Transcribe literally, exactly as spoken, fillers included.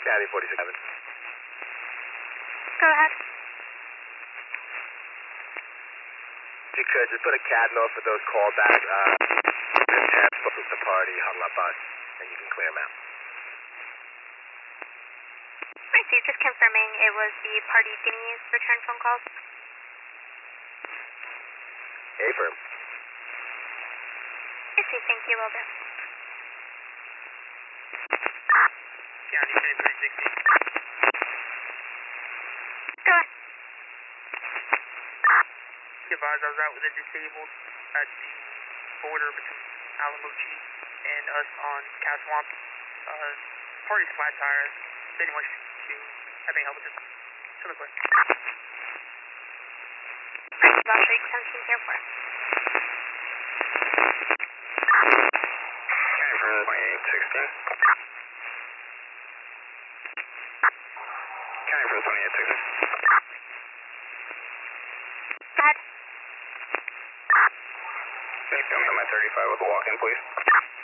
County forty-six. Go ahead. If you could, just put a cat note for those callbacks. Uh, attempts to the party, huddle up us, and you can clear them out. I see, just confirming it was the party Guinea's return phone calls. Affirm. I see, thank you, will do. County ten three sixty. Go ahead. Advise I was out with a disabled at the border between Alamochi and us on Cow Swamp. Uh, party's flat tire. If anyone to have any help with this, send a quick. Alright, I'll show you seventeen zero four. County from twenty-eight sixteen. County from twenty-eight sixteen. Go ahead. Can you fill me on my thirty-five with a walk-in, please?